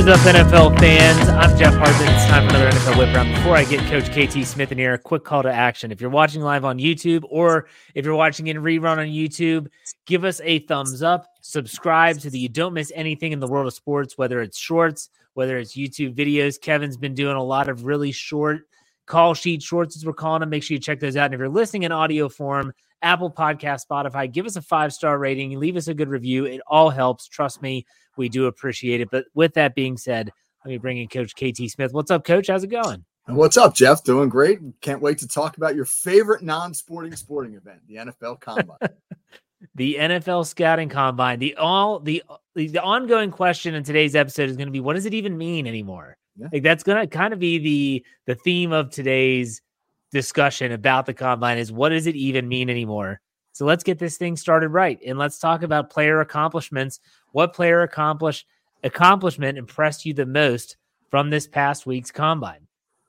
What is up, NFL fans? I'm Jeff Hartman. It's time for another NFL Whip Round. Before I get Coach KT Smith in here, a quick call to action. If you're watching live on YouTube or if you're watching in rerun on YouTube, give us a thumbs up, subscribe so that you don't miss anything in the world of sports, whether it's shorts, whether it's YouTube videos. Kevin's been doing a lot of really short call sheet shorts, as we're calling them. Make sure you check those out. And if you're listening in audio form, Apple Podcast, Spotify, give us a 5-star rating, leave us a good review. It all helps. Trust me, we do appreciate it. But with that being said, let me bring in Coach KT Smith. What's up, Coach? How's it going? What's up, Jeff? Doing great. Can't wait to talk about your favorite non-sporting event, the NFL Combine. The NFL Scouting Combine. The ongoing question in today's episode is going to be, what does it even mean anymore? Yeah. Like, that's going to kind of be the theme of today's discussion about the Combine is, what does it even mean anymore? So let's get this thing started right. And let's talk about player accomplishments. What player accomplishment impressed you the most from this past week's Combine?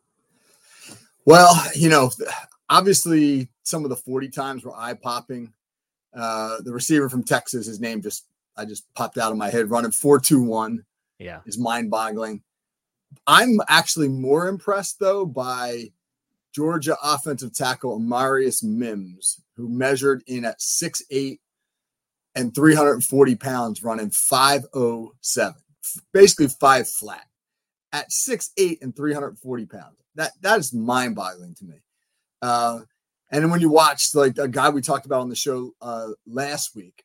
Well, obviously some of the 40 times were eye-popping. The receiver from Texas, his name just popped out of my head, running 4.21. Yeah, is mind-boggling. I'm actually more impressed, though, by Georgia offensive tackle Amarius Mims, who measured in at 6'8" and 340 pounds, running 5.07, basically 5 flat at 6'8" and 340 pounds. That is mind-boggling to me. And then when you watch, like, a guy we talked about on the show last week,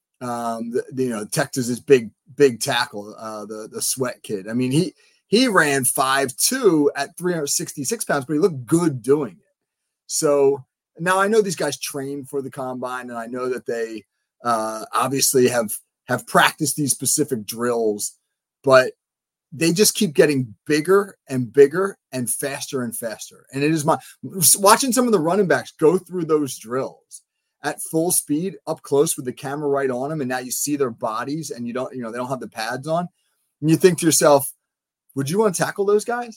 Texas's big tackle, the Sweat kid. I mean, he ran 5'2" at 366 pounds, but he looked good doing it. So now I know these guys train for the Combine, and I know that they obviously have practiced these specific drills, but they just keep getting bigger and bigger and faster and faster. And it is watching some of the running backs go through those drills at full speed up close with the camera right on them. And now you see their bodies and they don't have the pads on. And you think to yourself, would you want to tackle those guys?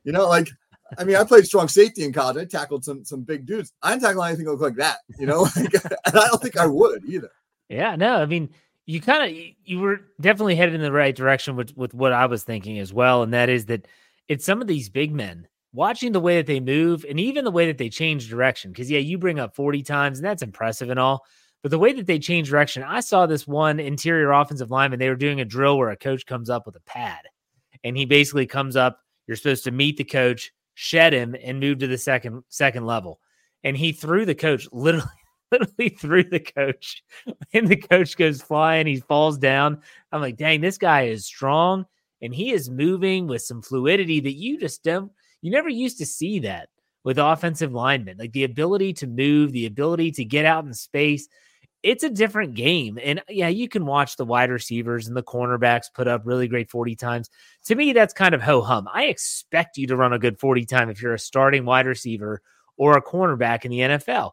I played strong safety in college. I tackled some big dudes. I didn't tackle anything that looked like that, and I don't think I would either. Yeah, no, I mean, you were definitely headed in the right direction with what I was thinking as well. And that is that it's some of these big men, watching the way that they move and even the way that they change direction. Because, yeah, you bring up 40 times and that's impressive and all. But the way that they change direction, I saw this one interior offensive lineman. They were doing a drill where a coach comes up with a pad. And he basically comes up, you're supposed to meet the coach, shed him, and move to the second level. And he threw the coach, literally threw the coach. And the coach goes flying. He falls down. I'm like, dang, this guy is strong. And he is moving with some fluidity that you never used to see that with offensive linemen. Like, the ability to move, the ability to get out in space. It's a different game. And yeah, you can watch the wide receivers and the cornerbacks put up really great 40 times. To me, that's kind of ho-hum. I expect you to run a good 40 time if you're a starting wide receiver or a cornerback in the NFL.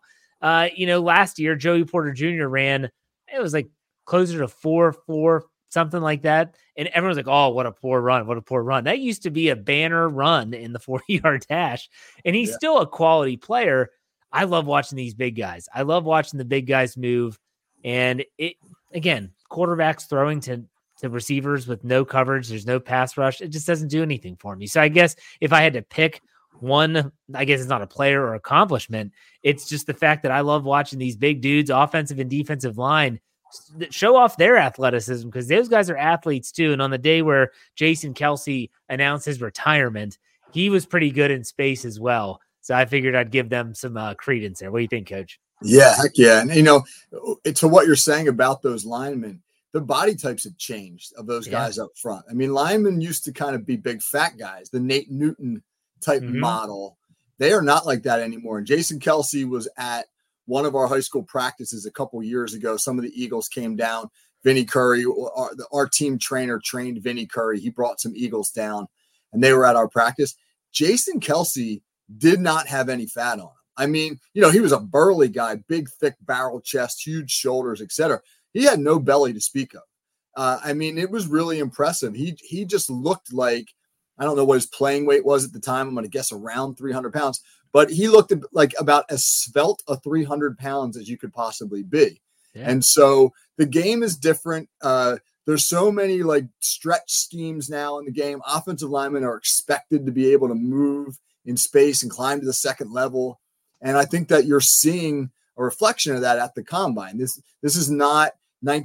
Last year, Joey Porter Jr. ran, it was like closer to 4.4, something like that. And everyone's like, oh, what a poor run. That used to be a banner run in the 40-yard dash. And he's still a quality player. I love watching these big guys. I love watching the big guys move. And quarterbacks throwing to receivers with no coverage, there's no pass rush. It just doesn't do anything for me. So I guess if I had to pick one, I guess it's not a player or accomplishment. It's just the fact that I love watching these big dudes, offensive and defensive line, show off their athleticism, because those guys are athletes too. And on the day where Jason Kelce announced his retirement, he was pretty good in space as well. So I figured I'd give them some credence there. What do you think, Coach? Yeah, heck yeah. And, to what you're saying about those linemen, the body types have changed of those guys up front. I mean, linemen used to kind of be big, fat guys, the Nate Newton type model. They are not like that anymore. And Jason Kelce was at one of our high school practices a couple years ago. Some of the Eagles came down. Vinny Curry, our team trainer, trained Vinny Curry. He brought some Eagles down, and they were at our practice. Jason Kelce did not have any fat on him. I mean, he was a burly guy, big, thick barrel chest, huge shoulders, etc. He had no belly to speak of. It was really impressive. He just looked like, I don't know what his playing weight was at the time. I'm going to guess around 300 pounds, but he looked like about as svelte a 300 pounds as you could possibly be. Yeah. And so the game is different. there's so many like stretch schemes now in the game. Offensive linemen are expected to be able to move in space and climb to the second level. And I think that you're seeing a reflection of that at the combine. This is not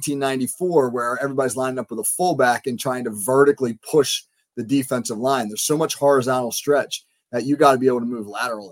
1994 where everybody's lining up with a fullback and trying to vertically push the defensive line. There's so much horizontal stretch that you got to be able to move laterally.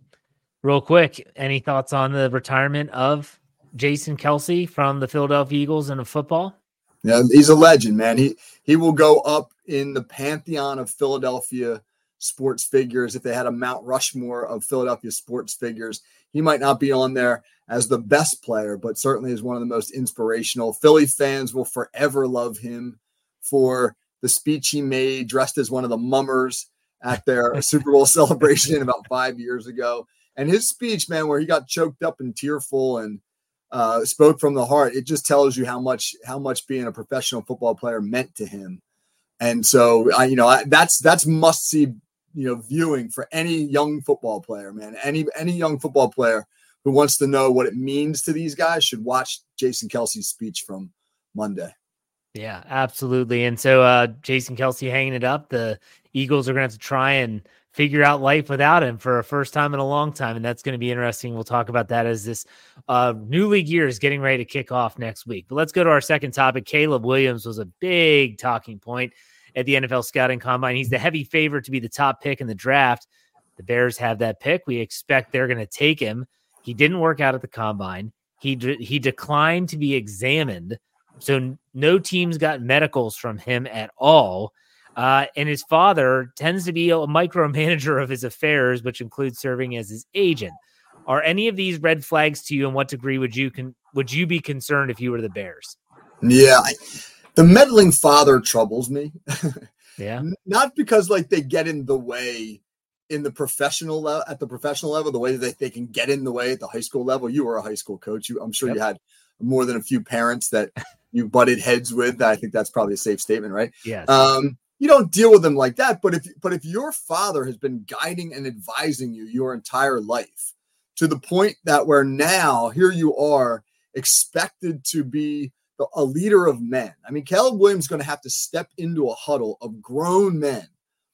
Real quick, any thoughts on the retirement of Jason Kelce from the Philadelphia Eagles in football? Yeah, he's a legend, man. He will go up in the pantheon of Philadelphia sports figures. If they had a Mount Rushmore of Philadelphia sports figures, he might not be on there as the best player, but certainly is one of the most inspirational. Philly fans will forever love him for the speech he made dressed as one of the mummers at their Super Bowl celebration about 5 years ago. And his speech, man, where he got choked up and tearful and spoke from the heart, it just tells you how much being a professional football player meant to him. And so, that's must see, viewing for any young football player, man. Any young football player who wants to know what it means to these guys should watch Jason Kelce's speech from Monday. Yeah, absolutely. And so Jason Kelce hanging it up. The Eagles are going to have to try and figure out life without him for a first time in a long time. And that's going to be interesting. We'll talk about that as this new league year is getting ready to kick off next week. But let's go to our second topic. Caleb Williams was a big talking point at the NFL Scouting Combine. He's the heavy favorite to be the top pick in the draft. The Bears have that pick. We expect they're going to take him. He didn't work out at the Combine. He declined to be examined. So no teams got medicals from him at all. And his father tends to be a micromanager of his affairs, which includes serving as his agent. Are any of these red flags to you? And what degree would you be concerned if you were the Bears? Yeah, the meddling father troubles me. Yeah, not because like they get in the way in the professional level, at the professional level, the way that they can get in the way at the high school level. You were a high school coach. I'm sure You had more than a few parents that you butted heads with. I think that's probably a safe statement, right? Yes. You don't deal with them like that. But if your father has been guiding and advising you your entire life to the point that where now here you are expected to be a leader of men. I mean, Caleb Williams is going to have to step into a huddle of grown men,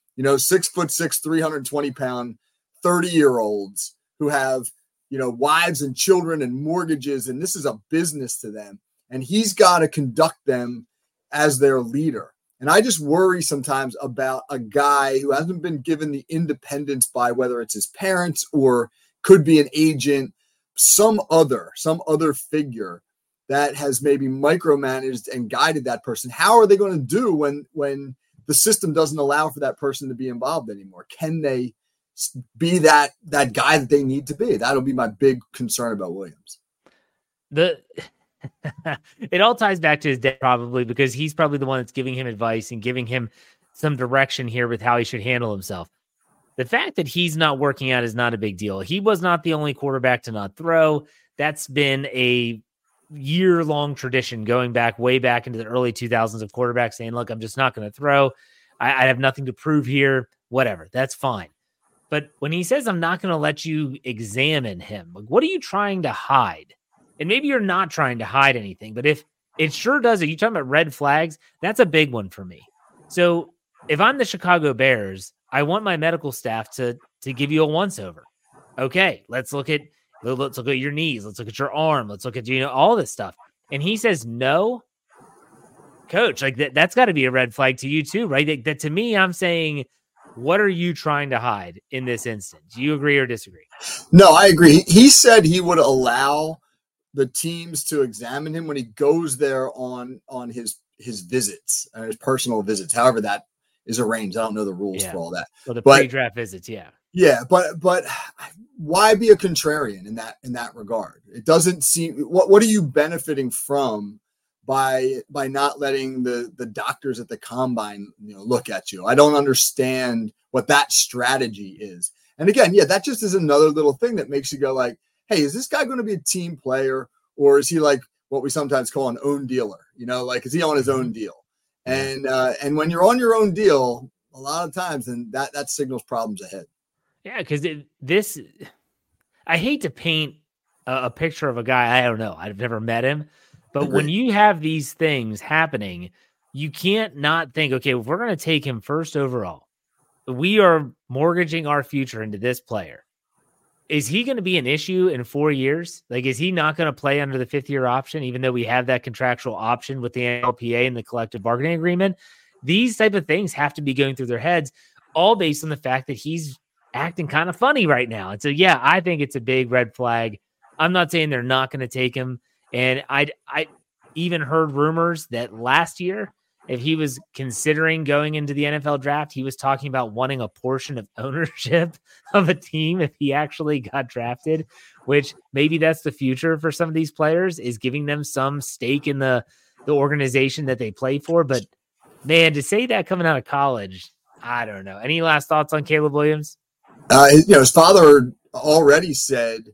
6'6", 320-pound, 30-year-olds who have, wives and children and mortgages. And this is a business to them. And he's got to conduct them as their leader. And I just worry sometimes about a guy who hasn't been given the independence by whether it's his parents or could be an agent, some other figure that has maybe micromanaged and guided that person. How are they going to do when the system doesn't allow for that person to be involved anymore? Can they be that guy that they need to be? That'll be my big concern about Williams. It all ties back to his dad, probably, because he's probably the one that's giving him advice and giving him some direction here with how he should handle himself. The fact that he's not working out is not a big deal. He was not the only quarterback to not throw. That's been a year-long tradition going back way back into the early 2000s of quarterbacks saying, look, I'm just not going to throw. I have nothing to prove here. Whatever. That's fine. But when he says, I'm not going to let you examine him, like, what are you trying to hide? And maybe you're not trying to hide anything, but if it sure does, if you're talking about red flags, that's a big one for me. So if I'm the Chicago Bears, I want my medical staff to give you a once over. Okay, let's look at your knees. Let's look at your arm. Let's look at, all this stuff. And he says, no, coach, like that's got to be a red flag to you too, right? That to me, I'm saying, what are you trying to hide in this instance? Do you agree or disagree? No, I agree. He said he would allow the teams to examine him when he goes there on his visits, his personal visits, however that is arranged. I don't know the rules for all that. Well, the pre-draft visits, yeah. Yeah, but why be a contrarian in that regard? It doesn't seem. What are you benefiting from by not letting the doctors at the combine look at you? I don't understand what that strategy is. And again, that just is another little thing that makes you go like, hey, is this guy going to be a team player, or is he like what we sometimes call an own dealer? Is he on his own deal? And when you're on your own deal, a lot of times, then that signals problems ahead. Yeah, because I hate to paint a picture of a guy. I don't know. I've never met him, But when you have these things happening, you can't not think, okay, if we're going to take him first overall, we are mortgaging our future into this player. Is he going to be an issue in 4 years? Like, is he not going to play under the 5th-year option, even though we have that contractual option with the NFLPA and the collective bargaining agreement? These type of things have to be going through their heads, all based on the fact that he's acting kind of funny right now. And so, yeah, I think it's a big red flag. I'm not saying they're not going to take him. And I even heard rumors that last year, if he was considering going into the NFL draft, he was talking about wanting a portion of ownership of a team if he actually got drafted, which maybe that's the future for some of these players, is giving them some stake in the organization that they play for. But man, to say that coming out of college, I don't know. Any last thoughts on Caleb Williams? His father already said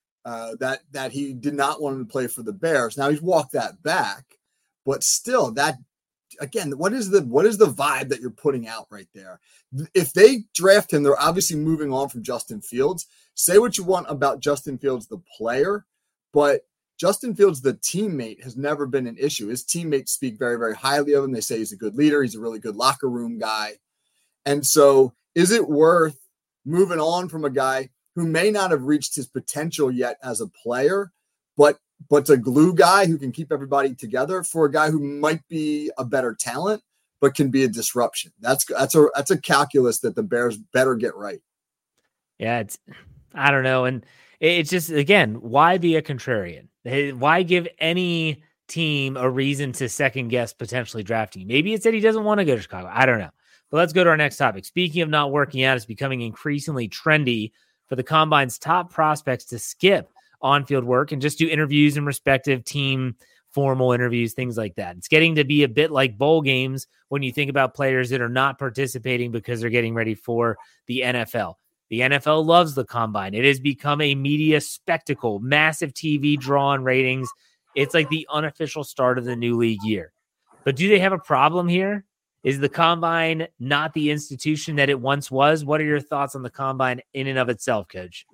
that he did not want him to play for the Bears. Now he's walked that back, but still, that again, what is the vibe that you're putting out right there? If they draft him, they're obviously moving on from Justin Fields. Say what you want about Justin Fields, the player, but Justin Fields, the teammate, has never been an issue. His teammates speak very, very highly of him. They say he's a good leader. He's a really good locker room guy. And so is it worth moving on from a guy who may not have reached his potential yet as a player, but a glue guy who can keep everybody together, for a guy who might be a better talent but can be a disruption? That's a calculus that the Bears better get right. Yeah, I don't know. And it's just, again, why be a contrarian? Why give any team a reason to second guess potentially drafting? Maybe it's that he doesn't want to go to Chicago. I don't know. But let's go to our next topic. Speaking of not working out, it's becoming increasingly trendy for the Combine's top prospects to skip on-field work and just do interviews and respective team formal interviews, things like that. It's getting to be a bit like bowl games when you think about players that are not participating because they're getting ready for the NFL. The NFL loves the Combine. It has become a media spectacle, massive TV draw and ratings. It's like the unofficial start of the new league year. But do they have a problem here? Is the Combine not the institution that it once was? What are your thoughts on the Combine in and of itself, Coach?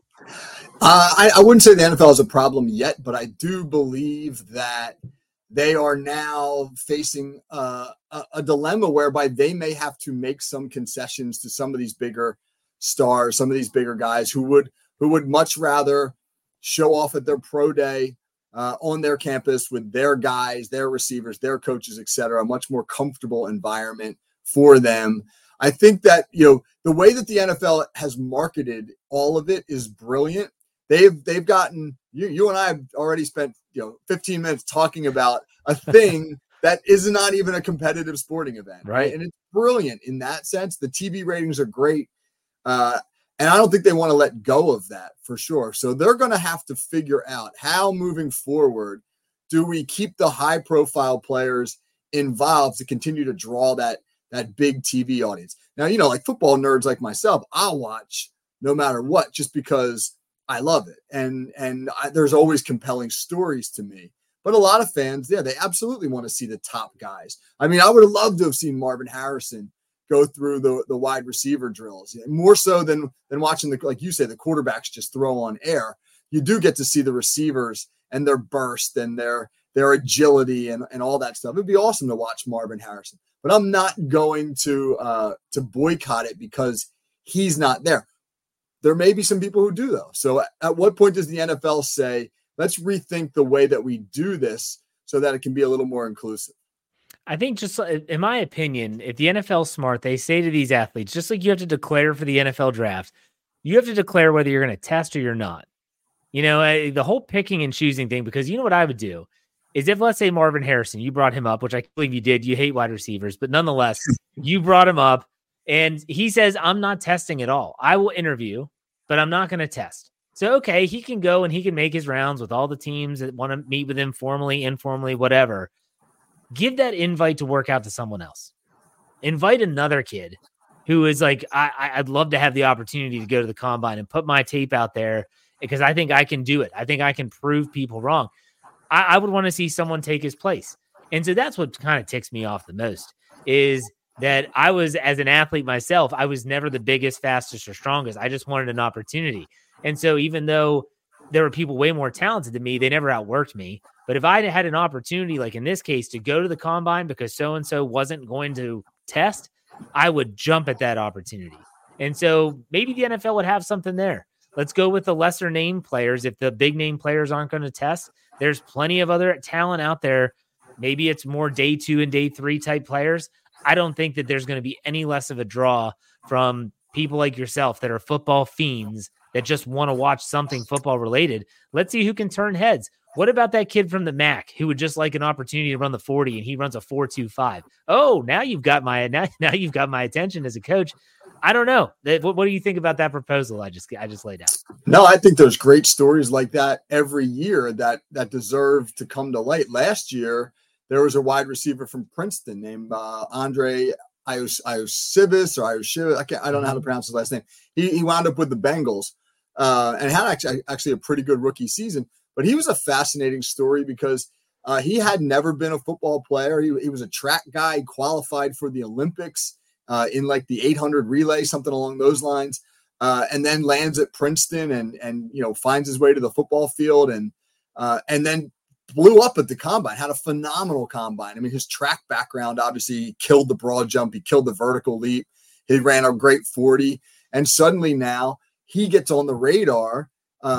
I wouldn't say the NFL is a problem yet, but I do believe that they are now facing a dilemma whereby they may have to make some concessions to some of these bigger stars, some of these bigger guys who would much rather show off at their pro day on their campus with their guys, their receivers, their coaches, et cetera, a much more comfortable environment for them. I think that, the way that the NFL has marketed all of it is brilliant. They've gotten, you and I have already spent 15 minutes talking about a thing that is not even a competitive sporting event. Right. And it's brilliant in that sense. The TV ratings are great. And I don't think they want to let go of that for sure. So they're going to have to figure out how, moving forward, do we keep the high profile players involved to continue to draw that big TV audience. Now, like football nerds like myself, I'll watch no matter what, just because I love it. And there's always compelling stories to me. But a lot of fans, they absolutely want to see the top guys. I mean, I would have loved to have seen Marvin Harrison go through the wide receiver drills, more so than watching like you say, the quarterbacks just throw on air. You do get to see the receivers and their burst and their agility and all that stuff. It'd be awesome to watch Marvin Harrison, but I'm not going to boycott it because he's not there. There may be some people who do, though. So at what point does the NFL say, let's rethink the way that we do this so that it can be a little more inclusive? I think, just in my opinion, if the NFL's smart, they say to these athletes, just like you have to declare for the NFL draft, you have to declare whether you're going to test or you're not. The whole picking and choosing thing, because what I would do is, if, let's say, Marvin Harrison, you brought him up, which I believe you did. You hate wide receivers, but nonetheless, you brought him up and he says, I'm not testing at all. I will interview, but I'm not going to test. So, okay, he can go and he can make his rounds with all the teams that want to meet with him formally, informally, whatever. Give that invite to work out to someone else. Invite another kid who is like, I'd love to have the opportunity to go to the Combine and put my tape out there because I think I can do it. I think I can prove people wrong. I would want to see someone take his place. And so that's what kind of ticks me off the most, is that I was, as an athlete myself, I was never the biggest, fastest, or strongest. I just wanted an opportunity. And so even though there were people way more talented than me. They never outworked me. But if I had an opportunity, like in this case, to go to the combine because so-and-so wasn't going to test, I would jump at that opportunity. And so maybe the NFL would have something there. Let's go with the lesser name players. If the big name players aren't going to test, there's plenty of other talent out there. Maybe it's more day 2 and day 3 type players. I don't think that there's going to be any less of a draw from people like yourself that are football fiends that just want to watch something football related. Let's see who can turn heads. What about that kid from the MAC who would just like an opportunity to run the 40 and he runs a 4.25? Oh, now you've got my attention as a coach. I don't know. What do you think about that proposal I just laid out? No, I think there's great stories like that every year that deserve to come to light. Last year, there was a wide receiver from Princeton named Andre Iosivas or Iosivas. I don't know how to pronounce his last name. He wound up with the Bengals and had actually a pretty good rookie season. But he was a fascinating story because he had never been a football player. He was a track guy, qualified for the Olympics in like the 800 relay, something along those lines, and then lands at Princeton and finds his way to the football field and then blew up at the combine, had a phenomenal combine. I mean, his track background obviously killed the broad jump. He killed the vertical leap. He ran a great 40. And suddenly now he gets on the radar.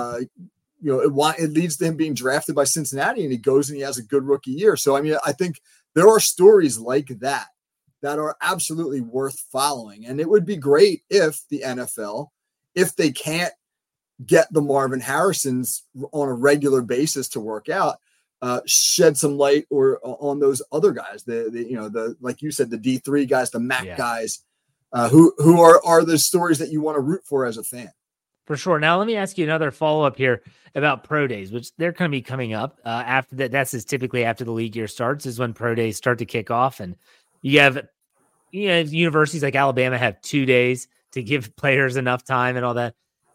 It leads to him being drafted by Cincinnati, and he goes and he has a good rookie year. So, I mean, I think there are stories like that are absolutely worth following. And it would be great if the NFL, if they can't get the Marvin Harrisons on a regular basis to work out, shed some light on those other guys, the like you said, the D3 guys, the MAC guys, who are the stories that you want to root for as a fan. For sure. Now, let me ask you another follow-up here about pro days, which they're going to be coming up after that. That's typically after the league year starts is when pro days start to kick off. And you have universities like Alabama have 2 days to give players enough time and all that.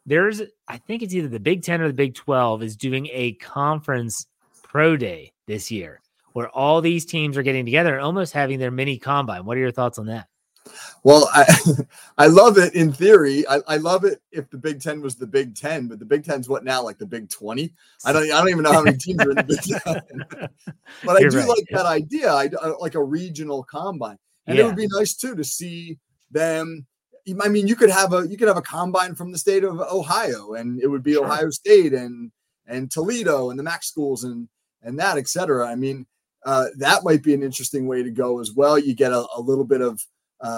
I think it's either the Big 10 or the Big 12 is doing a conference pro day this year where all these teams are getting together and almost having their mini combine. What are your thoughts on that? Well, I love it in theory. I love it if the Big 10 was the Big 10, but the Big 10's what now, like the Big 20? I don't even know how many teams are in the Big 10. But I do like that idea. I like a regional combine. And it would be nice too to see them. I mean, you could have a combine from the state of Ohio, and it would be Ohio State and Toledo and the MAC schools and that, et cetera. I mean, that might be an interesting way to go as well. You get a little bit of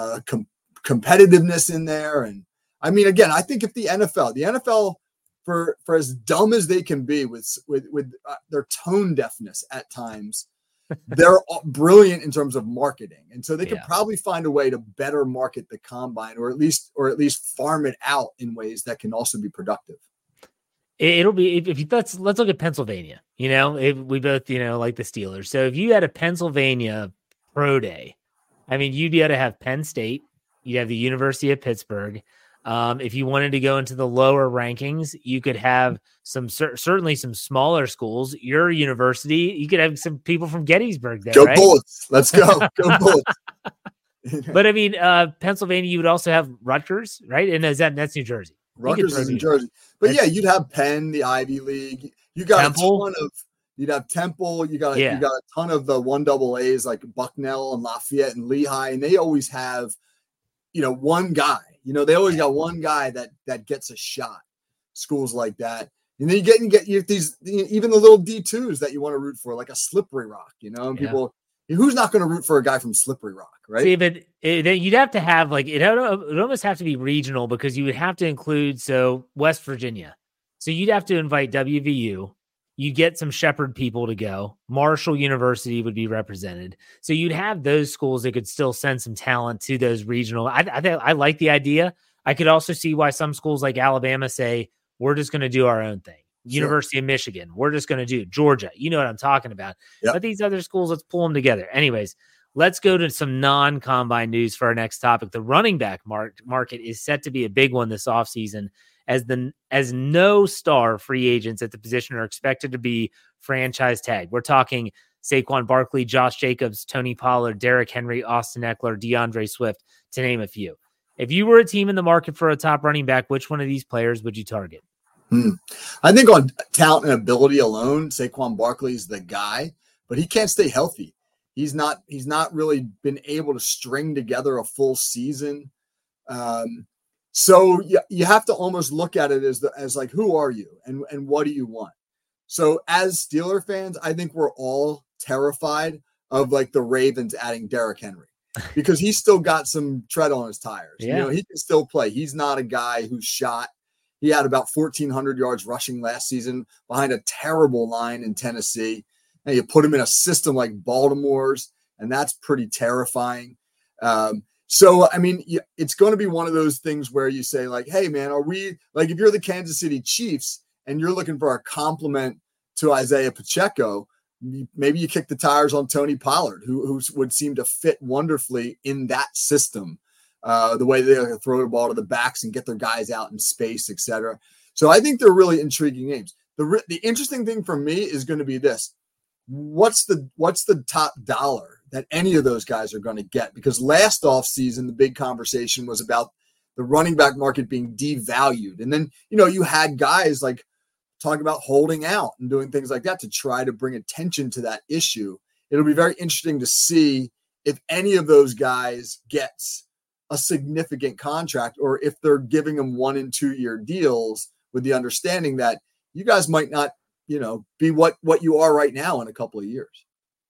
competitiveness in there. And I mean, again, I think if the NFL for as dumb as they can be with their tone deafness at times, they're brilliant in terms of marketing. And so they could probably find a way to better market the combine or at least farm it out in ways that can also be productive. It'll be, let's look at Pennsylvania, we both, like the Steelers. So if you had a Pennsylvania pro day, I mean, you'd be able to have Penn State, you'd have the University of Pittsburgh. If you wanted to go into the lower rankings, you could have certainly some smaller schools. Your university, you could have some people from Gettysburg there. Go right? Bullets! Let's go. Go Bullets! But I mean, Pennsylvania, you would also have Rutgers, right? And that's New Jersey. Rutgers is New Jersey. But you'd have Penn, the Ivy League. You got Temple. You'd have Temple. You got a ton of the 1AAs like Bucknell and Lafayette and Lehigh, and they always have, one guy. They always got one guy that gets a shot. Schools like that, and then you get these even the little D2s that you want to root for, like a Slippery Rock. And people, who's not going to root for a guy from Slippery Rock, right? See, but you'd have to have it almost have to be regional because you would have to include West Virginia. So you'd have to invite WVU. You get some Shepherd people to go. Marshall University would be represented. So you'd have those schools that could still send some talent to those regional. I like the idea. I could also see why some schools like Alabama say, we're just going to do our own thing. Sure. University of Michigan, we're just going to do Georgia. You know what I'm talking about. Yep. But these other schools, let's pull them together. Anyways, let's go to some non-combine news for our next topic. The running back market is set to be a big one this offseason, as no star free agents at the position are expected to be franchise tagged. We're talking Saquon Barkley, Josh Jacobs, Tony Pollard, Derrick Henry, Austin Eckler, DeAndre Swift, to name a few. If you were a team in the market for a top running back, which one of these players would you target? I think on talent and ability alone, Saquon Barkley is the guy, but he can't stay healthy. He's not really been able to string together a full season. So you have to almost look at it as like, who are you and what do you want? So as Steeler fans, I think we're all terrified of like the Ravens adding Derrick Henry because he's still got some tread on his tires. Yeah. He can still play. He's not a guy who's shot. He had about 1,400 yards rushing last season behind a terrible line in Tennessee. And you put him in a system like Baltimore's, and that's pretty terrifying. So, I mean, it's going to be one of those things where you say, like, hey, man, are we – like if you're the Kansas City Chiefs and you're looking for a compliment to Isaiah Pacheco, maybe you kick the tires on Tony Pollard, who would seem to fit wonderfully in that system, the way they throw the ball to the backs and get their guys out in space, et cetera. So I think they're really intriguing names. The interesting thing for me is going to be this. What's the top dollar that any of those guys are going to get? Because last offseason, the big conversation was about the running back market being devalued. And then, you had guys like talking about holding out and doing things like that to try to bring attention to that issue. It'll be very interesting to see if any of those guys gets a significant contract or if they're giving them 1 and 2 year deals with the understanding that you guys might not, be what you are right now in a couple of years.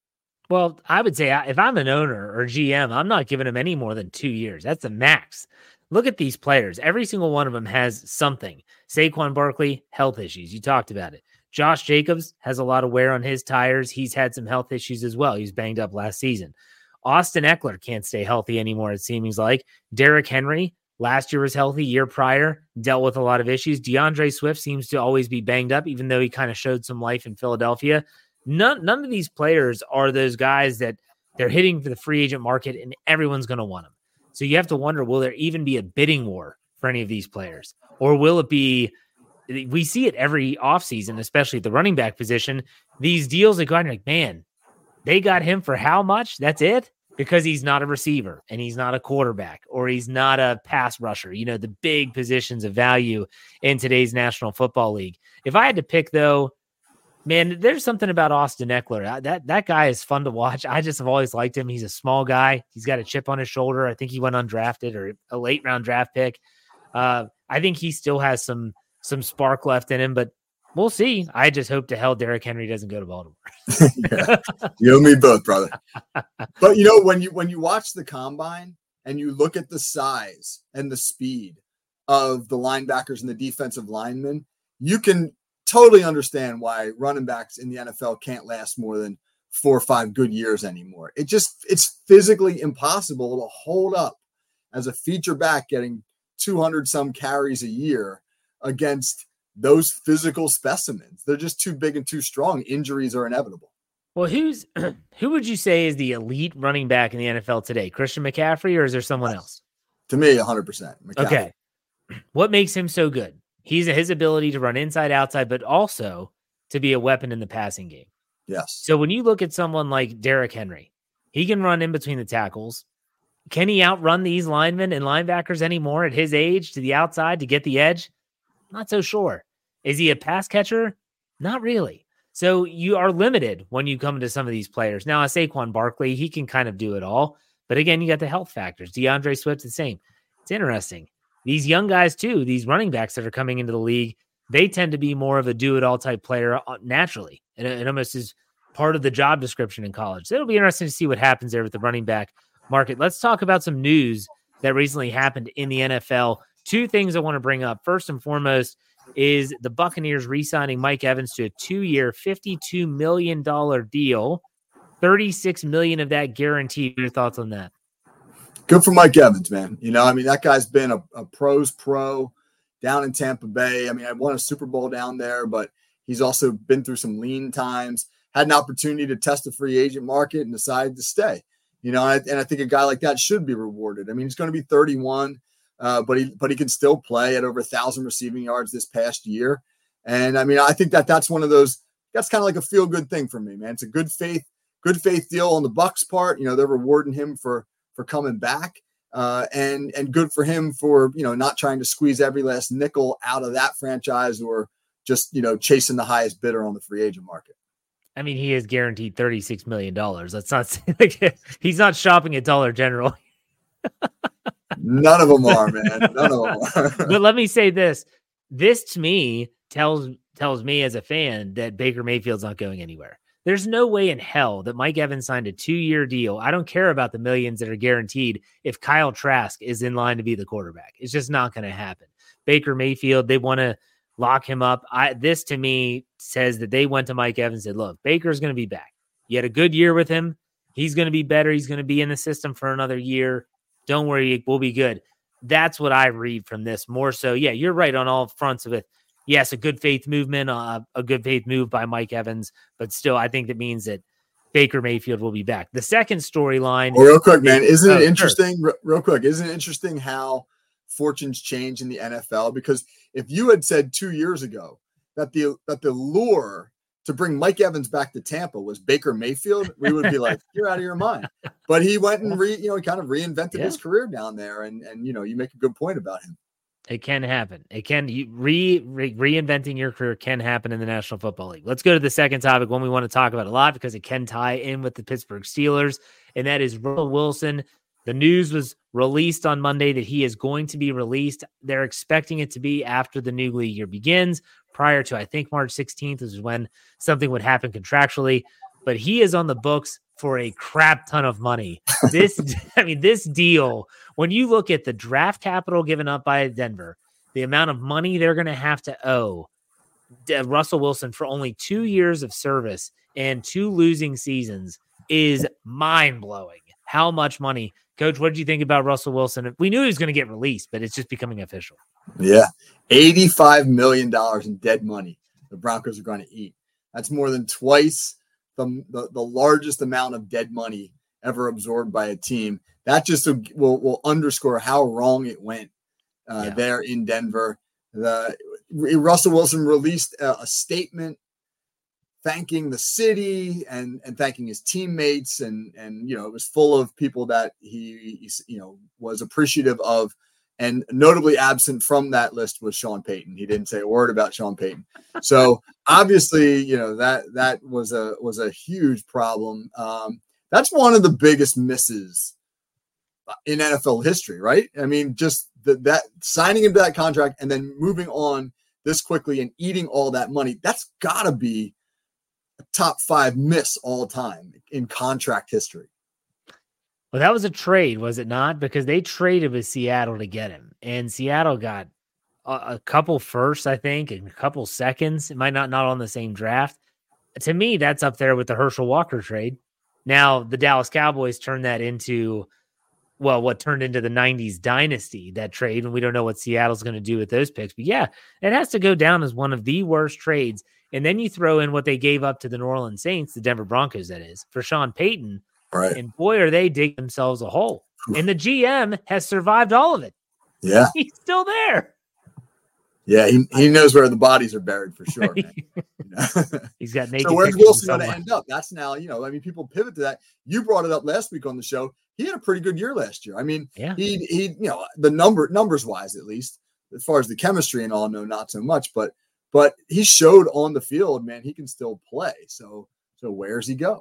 Well, I would say if I'm an owner or GM, I'm not giving them any more than 2 years. That's the max. Look at these players. Every single one of them has something. Saquon Barkley, health issues. You talked about it. Josh Jacobs has a lot of wear on his tires. He's had some health issues as well. He was banged up last season. Austin Eckler can't stay healthy anymore, it seems like. Derrick Henry, last year was healthy. Year prior, dealt with a lot of issues. DeAndre Swift seems to always be banged up, even though he kind of showed some life in Philadelphia. None of these players are those guys that they're hitting for the free agent market and everyone's going to want them. So you have to wonder, will there even be a bidding war for any of these players? Or will it be, we see it every offseason, especially at the running back position, these deals that go out and like, man, they got him for how much? That's it? Because he's not a receiver and he's not a quarterback or he's not a pass rusher, the big positions of value in today's National Football League. If I had to pick, though, man, there's something about Austin Eckler. That guy is fun to watch. I just have always liked him. He's a small guy. He's got a chip on his shoulder. I think he went undrafted or a late round draft pick. I think he still has some spark left in him, but we'll see. I just hope to hell Derrick Henry doesn't go to Baltimore. Yeah. You and me both, brother. But when you watch the combine and you look at the size and the speed of the linebackers and the defensive linemen, you can totally understand why running backs in the NFL can't last more than 4 or 5 good years anymore. It's physically impossible to hold up as a feature back getting 200 some carries a year against those physical specimens. They're just too big and too strong. Injuries are inevitable. Well, who would you say is the elite running back in the NFL today? Christian McCaffrey, or is there someone else? To me, 100%. McCaffrey. Okay. What makes him so good? His ability to run inside, outside, but also to be a weapon in the passing game. Yes. So when you look at someone like Derrick Henry, he can run in between the tackles. Can he outrun these linemen and linebackers anymore at his age to the outside to get the edge? Not so sure. Is he a pass catcher? Not really. So you are limited when you come to some of these players. Now, Saquon Barkley, he can kind of do it all. But again, you got the health factors. DeAndre Swift's the same. It's interesting. These young guys, too, these running backs that are coming into the league, they tend to be more of a do-it-all type player naturally. And it almost is part of the job description in college. So it'll be interesting to see what happens there with the running back market. Let's talk about some news that recently happened in the NFL. 2 things I want to bring up. First and foremost is the Buccaneers re-signing Mike Evans to a 2-year, $52 million deal. $36 million of that guaranteed. Your thoughts on that? Good for Mike Evans, man. That guy's been a pro's pro down in Tampa Bay. I won a Super Bowl down there, but he's also been through some lean times, had an opportunity to test the free agent market and decided to stay. And I think a guy like that should be rewarded. He's going to be 31, but he can still play at over 1,000 receiving yards this past year. And I think that's one of those, that's kind of like a feel good thing for me, man. It's a good faith deal on the Bucs part. They're rewarding him for coming back. and good for him for, not trying to squeeze every last nickel out of that franchise or just, chasing the highest bidder on the free agent market. I mean, he is guaranteed $36 million. That's not like he's not shopping at Dollar General. None of them are, man. None of them are. But let me say this. This to me tells me as a fan that Baker Mayfield's not going anywhere. There's no way in hell that Mike Evans signed a 2-year deal. I don't care about the millions that are guaranteed if Kyle Trask is in line to be the quarterback. It's just not going to happen. Baker Mayfield, they want to lock him up. This to me says that they went to Mike Evans and said, look, Baker's going to be back. You had a good year with him. He's going to be better. He's going to be in the system for another year. Don't worry, we'll be good. That's what I read from this more so. Yeah, you're right on all fronts of it. Yes, a good faith movement, a good faith move by Mike Evans, but still, I think that means that Baker Mayfield will be back. The second storyline. Well, real quick, man, isn't it interesting? Sure. Real quick, isn't it interesting how fortunes change in the NFL? Because if you had said 2 years ago that the lure to bring Mike Evans back to Tampa was Baker Mayfield, we would be like, you're out of your mind. But he went and he kind of reinvented his career down there, and you make a good point about him. It can happen. It can reinventing your career can happen in the National Football League. Let's go to the second topic, one we want to talk about a lot because it can tie in with the Pittsburgh Steelers, and that is Russell Wilson. The news was released on Monday that he is going to be released. They're expecting it to be after the new league year begins, prior to, I think, March 16th is when something would happen contractually. But he is on the books for a crap ton of money. This deal, when you look at the draft capital given up by Denver, the amount of money they're going to have to owe Russell Wilson for only 2 years of service and 2 losing seasons is mind-blowing. How much money? Coach, what did you think about Russell Wilson? We knew he was going to get released, but it's just becoming official. Yeah, $85 million in dead money the Broncos are going to eat. That's more than twice the largest amount of dead money ever absorbed by a team. That just will underscore how wrong it went there in Denver. Russell Wilson released a statement thanking the city and thanking his teammates. And it was full of people that he was appreciative of. And notably absent from that list was Sean Payton. He didn't say a word about Sean Payton. So obviously, that was a huge problem. That's one of the biggest misses in NFL history, right? I mean, just that signing into that contract and then moving on this quickly and eating all that money, that's got to be a top 5 miss all time in contract history. Well, that was a trade, was it not? Because they traded with Seattle to get him, and Seattle got a couple firsts, I think, and a couple seconds. It might not on the same draft. To me, that's up there with the Herschel Walker trade. Now, the Dallas Cowboys turned that into, what turned into the 90s dynasty, that trade, and we don't know what Seattle's going to do with those picks. But yeah, it has to go down as one of the worst trades. And then you throw in what they gave up to the New Orleans Saints, the Denver Broncos, that is, for Sean Payton. Right. And boy, are they digging themselves a hole. And the GM has survived all of it. Yeah. He's still there. Yeah, he knows where the bodies are buried for sure. Man. He's got naked. So where's Wilson going to end up? That's now, people pivot to that. You brought it up last week on the show. He had a pretty good year last year. I mean, he the numbers wise, at least, as far as the chemistry and all, no, not so much, but he showed on the field, man, he can still play. So where's he go?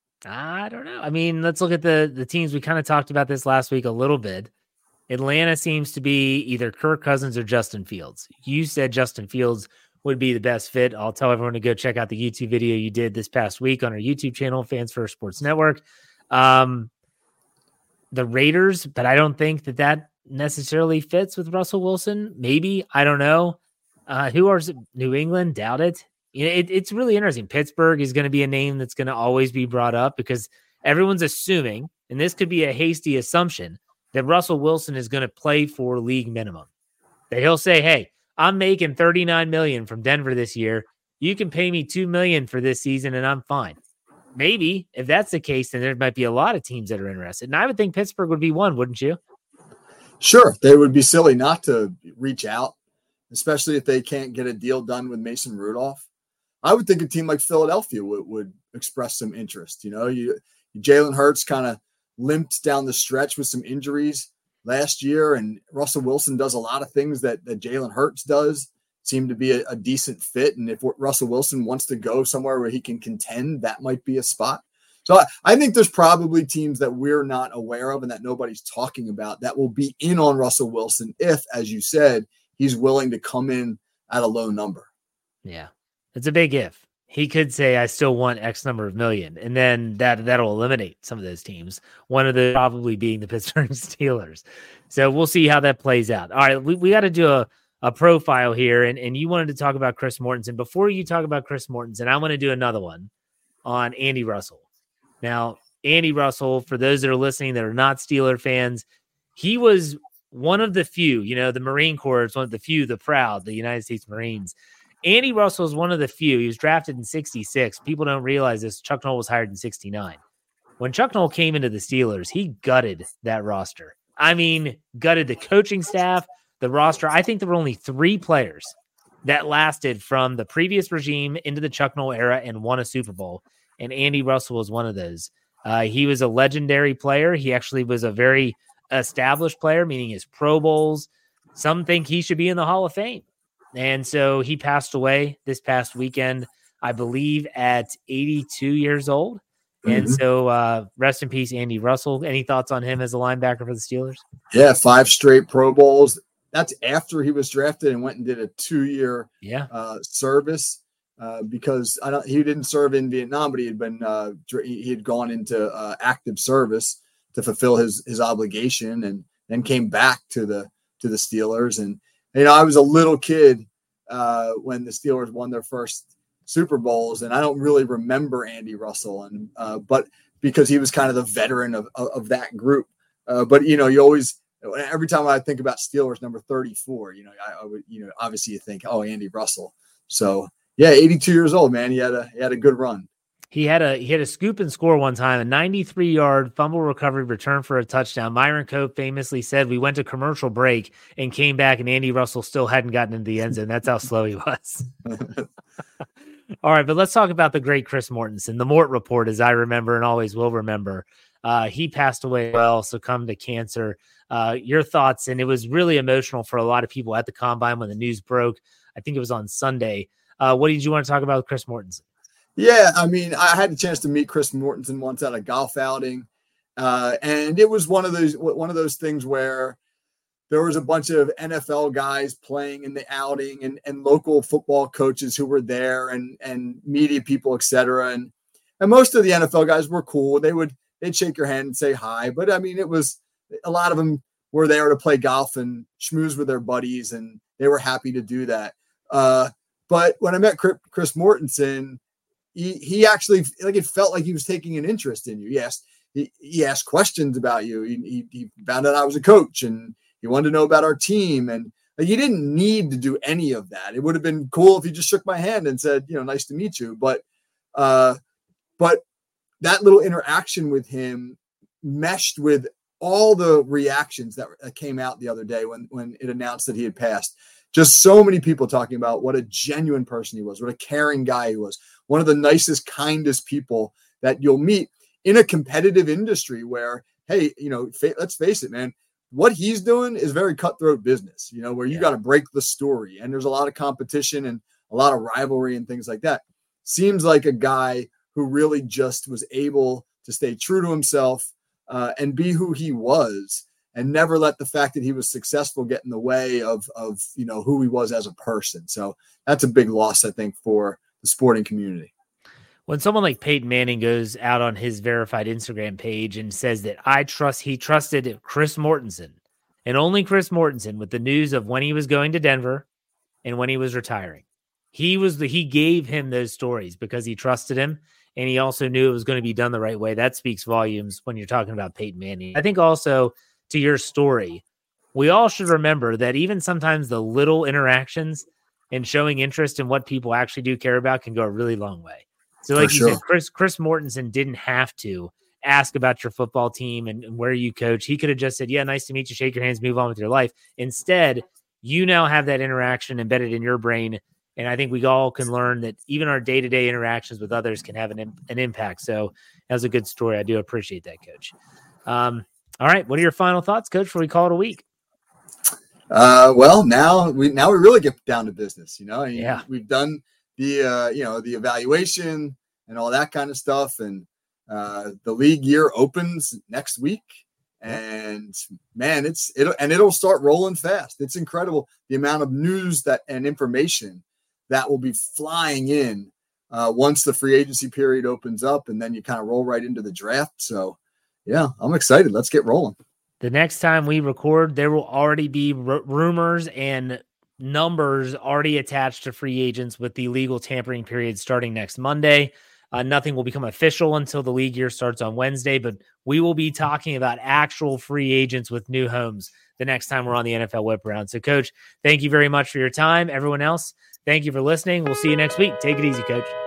I don't know. I mean, let's look at the teams. We kind of talked about this last week a little bit. Atlanta seems to be either Kirk Cousins or Justin Fields. You said Justin Fields would be the best fit. I'll tell everyone to go check out the YouTube video you did this past week on our YouTube channel, Fans First Sports Network. The Raiders, but I don't think that necessarily fits with Russell Wilson. Maybe, I don't know. Who are New England? Doubt it. It's really interesting. Pittsburgh is going to be a name that's going to always be brought up because everyone's assuming, and this could be a hasty assumption, that Russell Wilson is going to play for league minimum. That he'll say, hey, I'm making $39 million from Denver this year. You can pay me $2 million for this season and I'm fine. Maybe if that's the case, then there might be a lot of teams that are interested. And I would think Pittsburgh would be one, wouldn't you? Sure. They would be silly not to reach out, especially if they can't get a deal done with Mason Rudolph. I would think a team like Philadelphia would express some interest. Jalen Hurts kind of limped down the stretch with some injuries. last year, and Russell Wilson does a lot of things that Jalen Hurts does. Seem to be a decent fit. And if Russell Wilson wants to go somewhere where he can contend, that might be a spot. So I think there's probably teams that we're not aware of and that nobody's talking about that will be in on Russell Wilson if, as you said, he's willing to come in at a low number. Yeah, it's a big if. He could say, I still want X number of million. And then that'll eliminate some of those teams. One of them probably being the Pittsburgh Steelers. So we'll see how that plays out. All right, we got to do a profile here. And you wanted to talk about Chris Mortensen. Before you talk about Chris Mortensen, I want to do another one on Andy Russell. Now, Andy Russell, for those that are listening that are not Steeler fans, he was one of the few, the Marine Corps is one of the few, the proud, the United States Marines. Andy Russell is one of the few. He was drafted in 66. People don't realize this. Chuck Noll was hired in 69. When Chuck Noll came into the Steelers, he gutted that roster. I mean, gutted the coaching staff, the roster. I think there were only 3 players that lasted from the previous regime into the Chuck Noll era and won a Super Bowl. And Andy Russell was one of those. He was a legendary player. He actually was a very established player, meaning his Pro Bowls. Some think he should be in the Hall of Fame. And so he passed away this past weekend, I believe, at 82 years old. And so rest in peace, Andy Russell. Any thoughts on him as a linebacker for the Steelers? Yeah, 5 straight Pro Bowls. That's after he was drafted and went and did a 2-year service. Because he didn't serve in Vietnam, but he had gone into active service to fulfill his obligation, and then came back to the Steelers. And I was a little kid when the Steelers won their first Super Bowls, and I don't really remember Andy Russell, and but because he was kind of the veteran of that group. But you always, every time I think about Steelers number 34, I would obviously you think, oh, Andy Russell. So. Yeah, 82 years old, man. He had a good run. He had a scoop and score one time, a 93-yard fumble recovery return for a touchdown. Myron Cope famously said, we went to commercial break and came back, and Andy Russell still hadn't gotten into the end zone. That's how slow he was. All right, but let's talk about the great Chris Mortensen, the Mort Report, as I remember and always will remember. He passed away succumbed to cancer. Your thoughts, and it was really emotional for a lot of people at the Combine when the news broke. I think it was on Sunday. What did you want to talk about with Chris Mortensen? Yeah, I mean, I had the chance to meet Chris Mortensen once at a golf outing, and it was one of those things where there was a bunch of NFL guys playing in the outing, and local football coaches who were there, and media people, etc. And most of the NFL guys were cool. They'd shake your hand and say hi, but I mean, it was a lot of them were there to play golf and schmooze with their buddies, and they were happy to do that. But when I met Chris Mortensen, he actually, it felt like he was taking an interest in you. He asked questions about you. He found out I was a coach, and he wanted to know about our team. And he didn't need to do any of that. It would have been cool if he just shook my hand and said, nice to meet you. But that little interaction with him meshed with all the reactions that came out the other day when it announced that he had passed. Just so many people talking about what a genuine person he was, what a caring guy he was, one of the nicest, kindest people that you'll meet in a competitive industry where, hey, let's face it, man, what he's doing is very cutthroat business, where you got to break the story, and there's a lot of competition and a lot of rivalry and things like that. Seems like a guy who really just was able to stay true to himself and be who he was, and never let the fact that he was successful get in the way of who he was as a person. So that's a big loss, I think, for the sporting community. When someone like Peyton Manning goes out on his verified Instagram page and says that he trusted Chris Mortensen, and only Chris Mortensen, with the news of when he was going to Denver and when he was retiring, he gave him those stories because he trusted him. And he also knew it was going to be done the right way. That speaks volumes when you're talking about Peyton Manning. I think also, to your story, we all should remember that even sometimes the little interactions and showing interest in what people actually do care about can go a really long way. So like you said, Chris Mortensen didn't have to ask about your football team and where you coach. He could have just said, yeah, nice to meet you, shake your hands, move on with your life. Instead, you now have that interaction embedded in your brain. And I think we all can learn that even our day-to-day interactions with others can have an impact. So that was a good story. I do appreciate that, Coach. All All right. What are your final thoughts, Coach, before we call it a week? Well, now we really get down to business. We've done the evaluation and all that kind of stuff, and the league year opens next week. And man, it'll start rolling fast. It's incredible the amount of news and information that will be flying in once the free agency period opens up, and then you kind of roll right into the draft. So, yeah, I'm excited. Let's get rolling. The next time we record, there will already be rumors and numbers already attached to free agents with the legal tampering period starting next Monday. Nothing will become official until the league year starts on Wednesday, but we will be talking about actual free agents with new homes the next time we're on the NFL Whip Around. So, Coach, thank you very much for your time. Everyone else, thank you for listening. We'll see you next week. Take it easy, Coach.